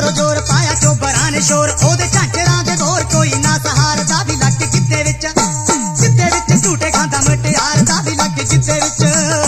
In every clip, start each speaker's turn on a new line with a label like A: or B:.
A: मारो जोर पाया चोबरां ने शोर ओदे झांजरां दे दौर कोई ना सहारदा भी लग गिद्धे विच झूठे खांदा मुटियार दा भी लग गिद्धे विच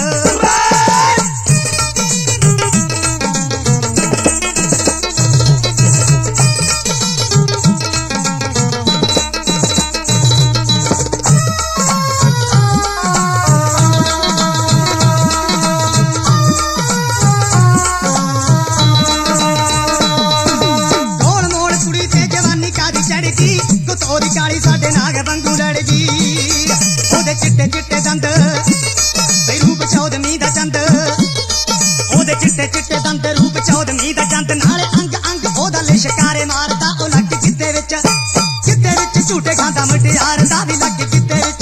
A: ओदी काली साडे नाग वांगू लड़गी ओदे चिट्टे चिट्टे दंद बई रूप चौदमी दा चंद ओदे चिट्टे चिट्टे दंद रूप चौदमी दा चंद नाले अंग अंग ओदा लिशकारे मारदा ओ लग गिद्धे विच झूठे खांदा मुटियार दा भी लग गिद्धे विच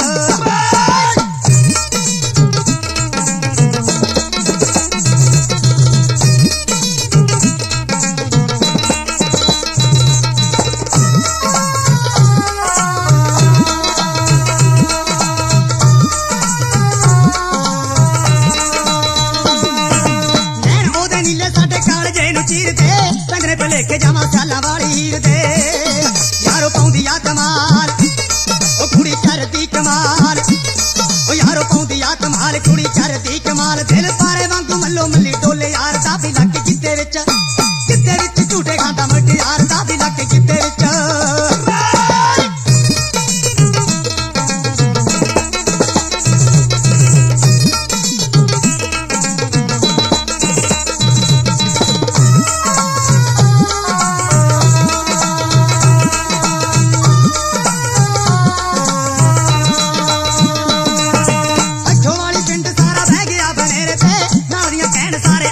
A: लेके जावा साला वाली हीर दे यारो पाउंदी आ कमाल ओ कुड़ी करदी कमाल ओ यारो पाउंदी आ कमाल कुड़ी करदी कमाल दिल पारे वांगू मल्लो मल्ली डोले यार दा भी लग गिद्धे विच झूठे खांदा मुटियार दा भी लग गिद्धे विच सारा